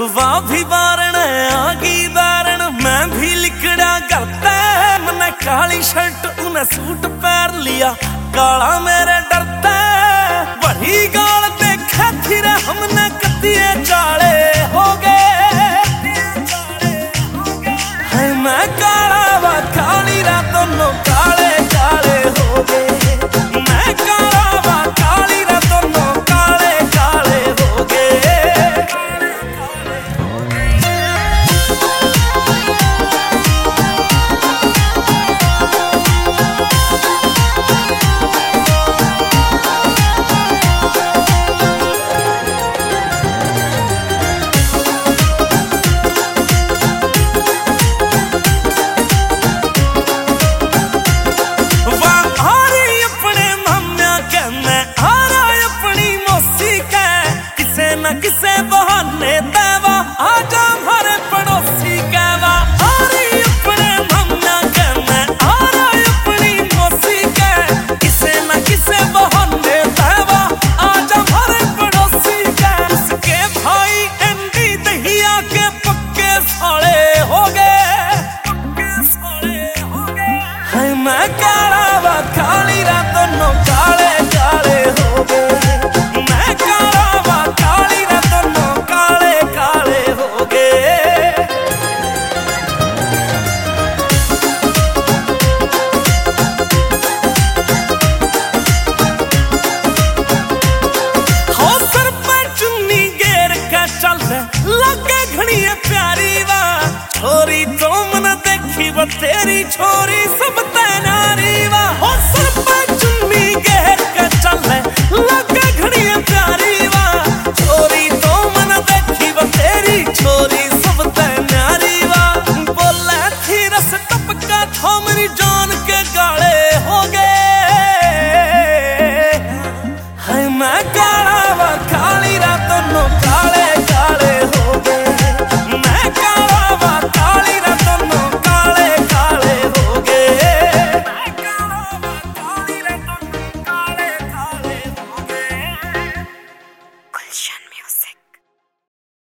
वाह भी बारण आगी दारण मैं भी लिखड़ा करता मैंने काली शर्ट उन्हें सूट पैर लिया काला मेरे डरता बड़ी गाल देखा थी रे हमने कतिये चाले हो गए है मैं काला वा काली रा दोनों काले काले हो गए मैं काला वा काली रा दोनों काले काले हो गए। किसे बहाने तेवा आजा हमारे पड़ोसी कहवा आ रही अपने मम्मा कहना आ रही अपनी मौसी कह किसे न किसे बहाने तेवा आजा हमारे पड़ोसी कह उसके भाई एंडी दहिया के पक्के साले हो गए है मैं काला वा काली रा दोनों काले काले हो गए। लगे घनी प्यारी वा छोरी तो मन देखी वो तेरी छोरी सब